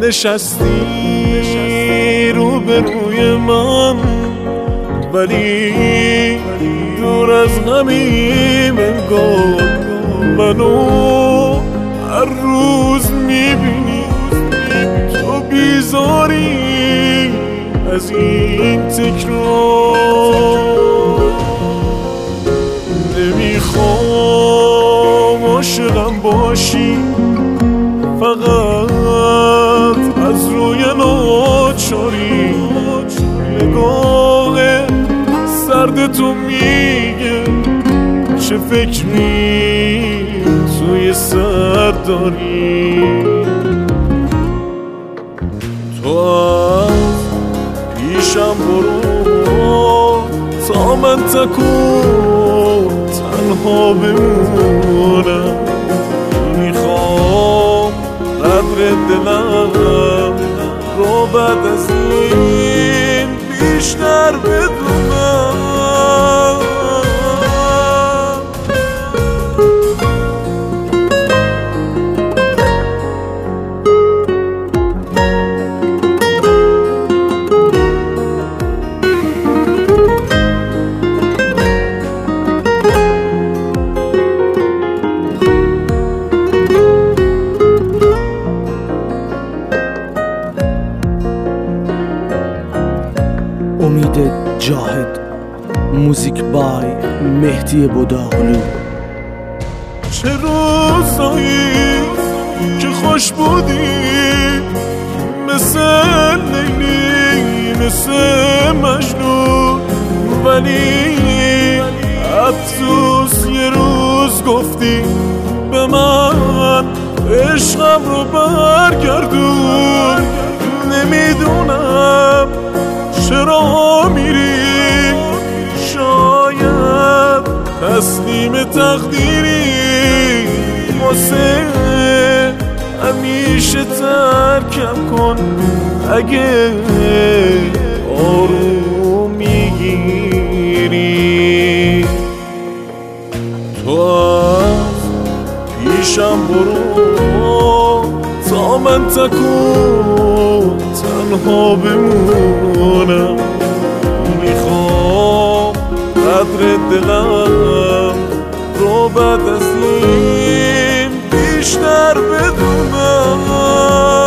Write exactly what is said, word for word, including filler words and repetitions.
نشستی رو به روی من، ولی دور از غمیم انگار منو هر روز میبینی. تو بیزاری از این تکرار، نمیخوام عاشقم باشی، فقط از روی ناچاری نگاه سرد تو میگه چه فکری توی سر داری. تو از پیشم برو تا من تکون تنها بمونم. میخوام قدر دلم رو بعد از این بیشتر بدونم. امید جاهد، موزیک بای مهدی بوداغلو. چه روزایی که خوش بودی، مثل لیلی مثل مجنون، ولی افسوس یه روز گفتی به من عشقم رو برگردون. نمیدونم چرا میری، شاید تسلیم تقدیری، واسه همیشه ترکم کن اگه آروم میگیری. تو از پیشم برو تا من تکون تنها بمونم. میخوام قدر دلم رو بعد از این بیشتر بدونم.